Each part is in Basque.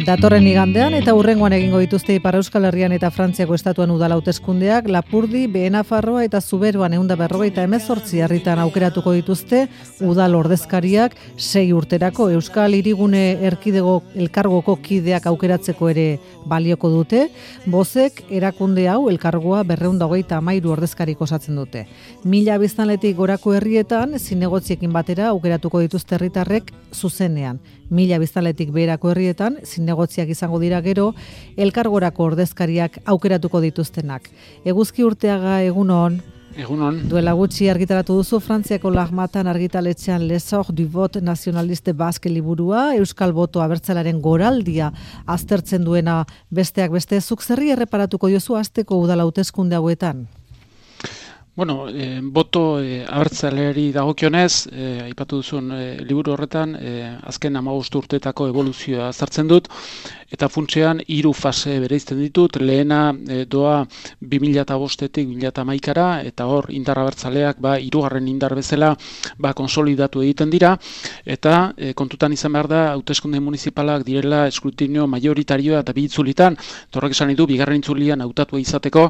Datorren igandean eta hurrengoan egingo dituzte Ipar Euskal Herrian eta Frantziako estatuan udal hauteskundeak, Lapurdi, Behe-Nafarroa eta Zuberoan 158 herritan aukeratuko dituzte udal ordezkariak 6 urterako. Euskal Hirigune Erkidego elkargoko kideak aukeratzeko ere balioko dute. Bozek erakunde hau elkargoa 223 ordezkarik osatzen dute. 1000 biztanletik gorako herrietan zinegotziekin batera aukeratuko dituzte herritarrek zuzenean. 1000 biztanletik beherako herrietan zinegotziak izango dira gero elkargorako ordezkariak aukeratuko dituztenak. Eguzki Urteaga, egunon. Egunon. Duela gutxi argitaratu duzu Frantziako Lagmatan argitaletxean L'Essor du vote nationaliste basque liburua, Euskal Boto abertzalaren goraldia aztertzen duena besteak beste. Zuk zerri erreparatuko diozu hasteko udal hauteskunde hauetan? Bueno, boto abertzaleari dagokionez, aipatu duzun liburu horretan, azken 15 urteetako evoluzioa aztertzen dut, eta funtsean 3 fase bereizten ditut. Lehena doa 2005-etik 2011-ra, eta hor indar abertzaleak hirugarren indar bezala konsolidatu egiten dira, eta kontutan izan behar da hauteskunde municipalak direla eskrutinio majoritarioa eta bi itzulitan, horrek esan ditu bigarren itzulian hautatua izateko,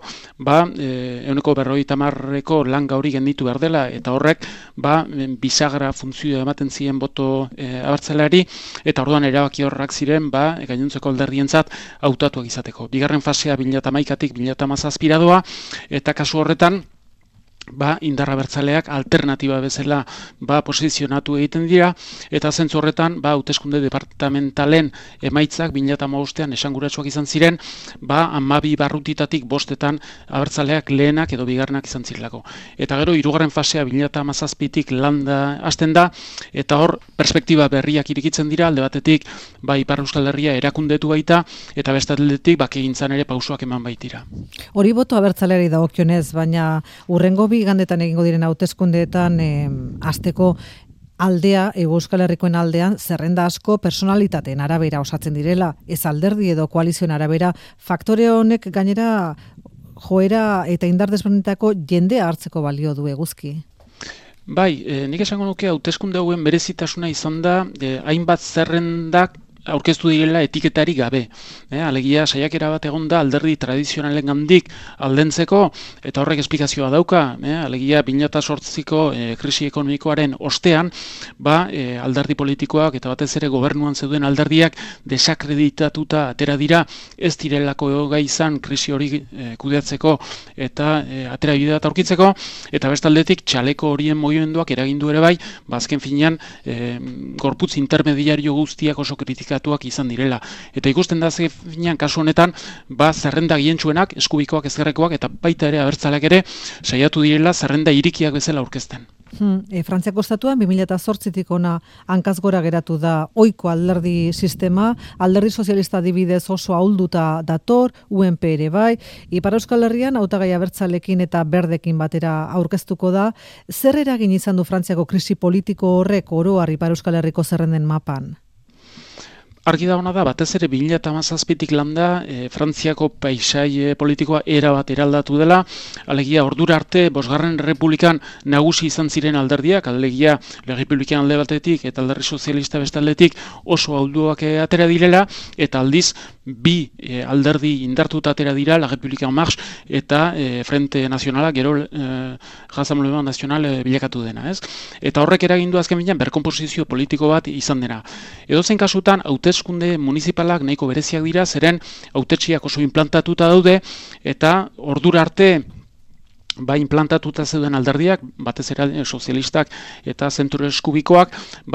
150 langa hori genditu behar dela, eta horrek bisagra funtzioa ematen ziren boto abertzaleari, eta orduan erabaki horrak ziren gainontzeko alderdientzat hautatuak izateko. Bigarren fasea 2011-tik 2017-ra doa, eta kasu horretan indar abertzaleak alternatiba bezala posizionatu egiten dira, eta zentzu horretan hauteskunde departamentalen emaitzak 2015ean esanguratsuak izan ziren, 12 barrutitatik 5etan abertzaleak lehenak edo bigarrenak izan zirelako. Eta gero hirugarren fasea 2017-tik landa hasten da, eta hor perspektiba berriak irikitzen dira, alde batetik Ipar Euskal Herria erakundetu baita, eta beste aldetik bakegintzan ere pausoak eman baitira. Hori boto abertzaleari dagokionez, baina hurrengo igandetan egingo diren hauteskundeetan hasteko aldea, Euskal Herrikoen aldean, zerrenda asko personalitateen arabera osatzen direla, ez alderdi edo koalizioen arabera. Faktore honek gainera joera eta indar desberdinetako jendea hartzeko balio du Eguzki. Nik esango nuke hauteskunde hauen berezitasuna izan da, hainbat zerrendak aurkeztu direla etiketari gabe. Alegia saiakera bat egon da alderdi tradizionalen gandik aldentzeko, eta horrek esplikazioa dauka. Alegia 2008ko krisi ekonomikoaren ostean, alderdi politikoak eta batez ere gobernuan zeuden alderdiak desakreditatuta atera dira, ez direlako gai izan krisi hori kudeatzeko eta atera bide bat aurkitzeko, eta bestaldetik txaleko horien mugimenduak eragindu ere azken finean gorputz intermediario guztiak oso kritikatuak izan direla. Eta ikusten da finean kasu honetan, zerrenda gientsuenak, eskubikoak, ezkerrekoak, eta baita ere abertzaleak ere saiatu direla zerrenda irikiak bezala aurkezten. Frantziako estatuan 2008-tik ona hankaz gora geratu da ohiko alderdi sistema, alderdi sozialista adibidez oso ahulduta dator, UNP ere Ipar Euskal Herrian hautagai abertzalekin eta berdekin batera aurkeztuko da. Zer eragin izan du Frantziako krisi politiko horrek oro har Ipar Euskal Herriko zerrenden mapan? Argi da hona da, batez ere 2017-tik landa, Frantziako paisai politikoa erabat eraldatu dela, alegia ordura arte, 5. Republikan nagusi izan ziren alderdiak, alegia Errepublikan alde batetik eta alderdi sozialista bestaldetik oso ahulduak atera direla, eta aldiz, bi alderdi indartuta atera dira, La Republika en Marche eta Frente Nazionala, gero Rassemblement National bilakatu dena, ez? Eta horrek eragindu azken binean berkonposizio politiko bat izan dena. Edozein kasutan, hauteskunde municipalak nahiko bereziak dira, zeren hautetsiak oso implantatuta daude, eta ordura arte implantatuta zeuden alderdiak, batez ere sozialistak eta zentro eskubikoak,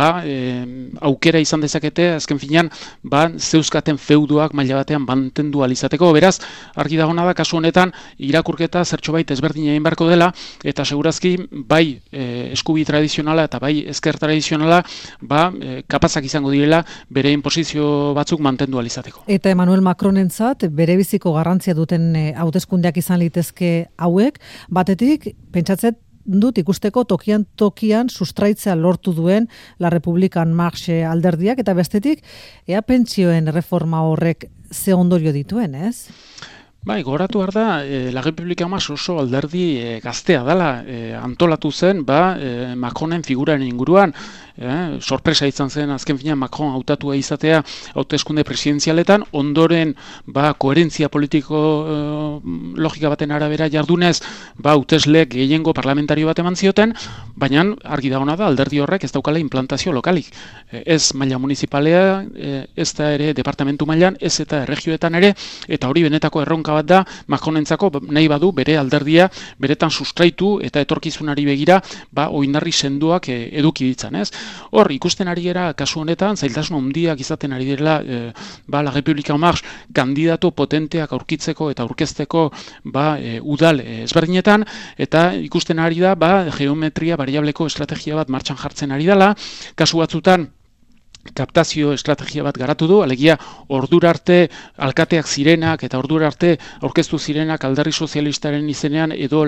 aukera izan dezakete, azken finean, zeuzkaten feudoak maila batean mantendu alizateko. Beraz, argi dagona da, kasu honetan, irakurketa zertxo bait ezberdin egin beharko dela, eta segurazki, eskubi tradizionala eta ezker tradizionala, kapazak izango direla, bere posizio batzuk mantendu alizateko. Eta Emmanuel Macronentzat, bere biziko garrantzia duten hauteskundeak izan litezke hauek, batetik, pentsatzen dut ikusteko tokian sustraitzea lortu duen La Republika en Marche alderdiak, eta bestetik, pentsioen reforma horrek ze ondorio dituen, ez? Gogoratu behar da, La Republika en Marche oso alderdi gaztea dela, antolatu zen, Macronen figuraren inguruan, sorpresa izan zen azken finean Macron hautatua izatea hauteskunde presidenzialetan, ondoren koherentzia politiko logika baten arabera jardunez, hautesleek gehiengo parlamentario bat eman zioten, baina argi dagoena da alderdi horrek ez daukala implantazio lokalik. Ez maila municipalea, ez da ere departamentu mailan, ez eta erregioetan ere, eta hori benetako erronka bat da Macronentzako nahi badu bere alderdia beretan sustraitu eta etorkizunari begira oinarri sendoak eduki ditzan, ez? Hor, ikusten ari gera kasu honetan, zailtasun handiak izaten ari dela La République en Marche kandidato potenteak aurkitzeko eta aurkezteko udal ezberdinetan, eta ikusten ari da geometria variableko estrategia bat martxan jartzen ari dela, kasu batzutan kaptazio estrategia bat garatu du, alegia ordura arte alkateak zirenak eta ordura arte aurkeztu zirenak alderdi sozialistaren izenean edo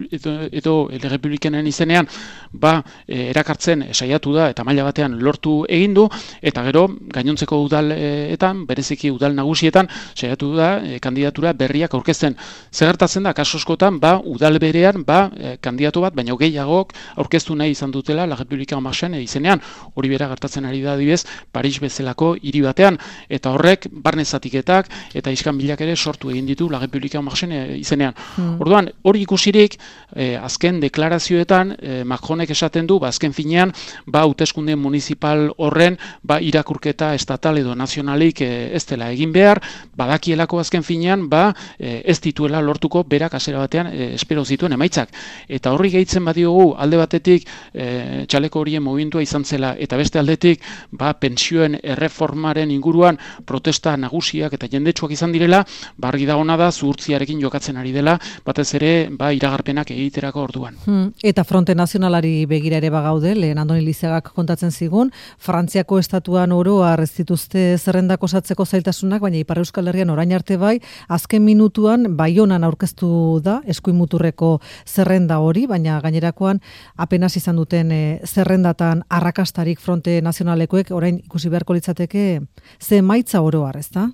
Errepublikenen izenean erakartzen saiatu da eta maila batean lortu egin du, eta gero gainontzeko udaletan, bereziki udal nagusietan saiatu da kandidatura berriak aurkezten. Zer gertatzen da kasu askotan udal berean kandidatu bat baino gehiagok aurkeztu nahi izan dutela La République en Marchen izenean. Hori bera gertatzen ari da adibidez Paris bezalako hiri batean, eta horrek barne zatiketak eta iskanbilak ere sortu egin ditu La République en Marchen izenean. Orduan, hori ikusirik azken deklarazioetan Macronek esaten du, azken finean hauteskunde municipal horren irakurketa estatal edo nazionalik ez dela egin behar, badakielako azken finean ez dituela lortuko berak hasiera batean espero zituen emaitzak. Eta horri gehitzen badiogu alde batetik txaleko horien mugimendua izan zela, eta beste aldetik pentsioen erreformaren inguruan protesta nagusiak eta jendetsuak izan direla, argi dagoena da zuhurtziarekin jokatzen ari dela, batez ere iragarpenak egiterako orduan. Eta Fronte Nazionalari begira ere bagaude, lehen Andoni Lizagak kontatzen zigun, Frantziako estatuan oro ez dituzte zerrendak osatzeko zailtasunak, baina Ipar Euskal Herrian orain arte azken minutuan Baionan aurkeztu da eskuin muturreko zerrenda hori, baina gainerakoan apenas izan duten zerrendatan arrakastarik Fronte Nazionalekoek orain ikusi beharko litzateke ze emaitza oro har, ezta?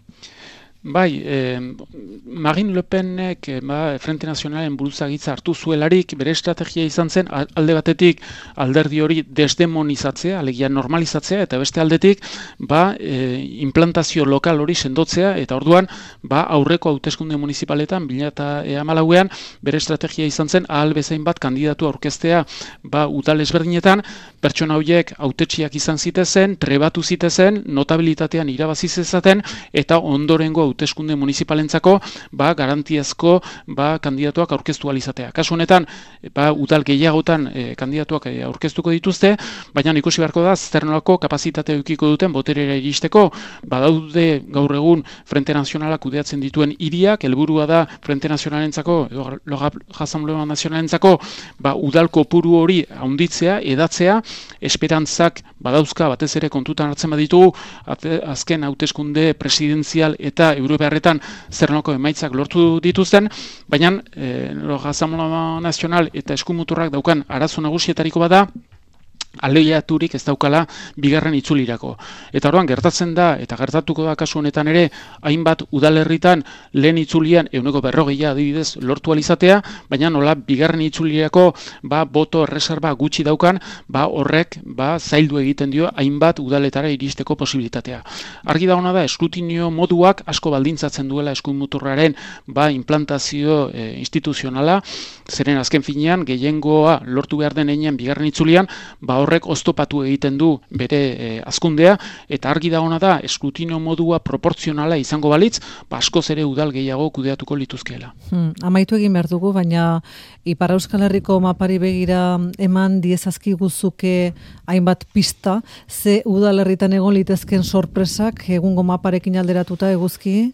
Marine Le Penek Frente Nazionalen buruzagitza hartu zuelarik, bere estrategia izan zen alde batetik alderdi hori desdemonizatzea, alegia normalizatzea, eta beste aldetik implantazio lokal hori sendotzea, eta orduan aurreko hauteskunde municipaletan 2014an bere estrategia izan zen ahal bezain bat kandidatu aurkeztea udal ezberdinetan, pertsona horiek hautetsiak izan zitezen, trebatu zitezen, notabilitatean irabazi zezaten, eta ondorengo hauteskunde municipalentzako garantiazko kandidatuak aurkeztu ahal izatea. Kasu honetan udal gehiagotan kandidatuak aurkeztuko dituzte, baina ikusi beharko da zer nolako kapazitatea edukiko duten boterera iristeko. Badaude gaur egun Frente Nazionalak kudeatzen dituen hiriak, helburua da Frente Nazionalentzako edo Rassemblement Nazionalentzako udal kopuru hori handitzea, edatzea, esperantzak badauzka batez ere kontutan hartzen baditugu azken hauteskunde presidenzial eta Europarretan zernoko emaitzak lortu dituzten, baina Rassemblement Nacional eta eskumuturrak daukan arazo nagusietariko bada aleiaturik ez daukala bigarren itzulirako. Eta orduan gertatzen da, eta gertatuko da kasu honetan ere, hainbat udalerritan lehen itzulian 40% adibidez lortu alizatea, baina nola bigarren itzulirako boto erreserba gutxi daukan, horrek zaildu egiten dio hainbat udaletara iristeko posibilitatea. Argi dagoena da, eskrutinio moduak asko baldintzatzen duela eskuinmuturraren implantazio instituzionala, zeren azken finean gehiengoa lortu behar den heinean bigarren itzulian, horrek oztopatu egiten du bere hazkundea, eta argi dagoena da eskrutinio modua proportzionala izango balitz, askoz ere udal gehiago kudeatuko lituzkeela. Amaitu egin behar dugu, baina Ipar Euskal Herriko mapari begira eman diezazkiguzuke hainbat pista, ze udalerritan egon litezken sorpresak egungo maparekin alderatuta eguzki?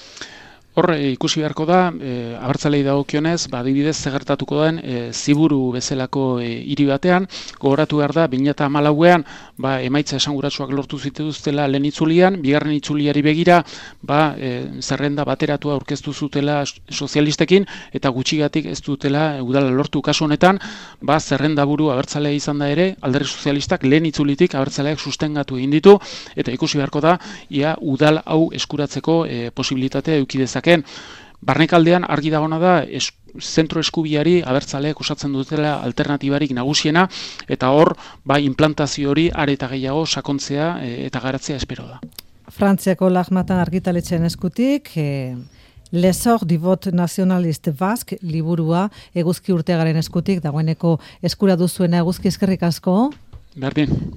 Hor, ikusi beharko da, abertzalei dagokionez, adibidez zegertatuko den Ziburu bezalako hiri batean, gogoratu behar da, 2014an, emaitza esanguratsuak lortu zituztela lehen itzulian, bigarren itzuliari begira, zerrenda bateratua aurkeztu zutela sozialistekin, eta gutxigatik ez dutela udala lortu kasu honetan, zerrenda buru abertzalea izan da ere, alderdi sozialistak lehen itzulitik abertzaleak sustengatu egin ditu, eta ikusi beharko da, ia udal hau eskuratzeko posibilitatea eduki dezaken. Barnekaldean argi dagoena da zentro eskubiari abertzaleek osatzen dutela alternatibarik nagusiena, eta hor implantazio hori are eta gehiago sakontzea eta garatzea espero da. Frantziako Lagmatan argitaletxeen eskutik, L'essor du vote nationaliste basque liburua Eguzki Urteagaren eskutik dagoeneko eskura duzuena. Eguzki, eskerrik asko. Berdin.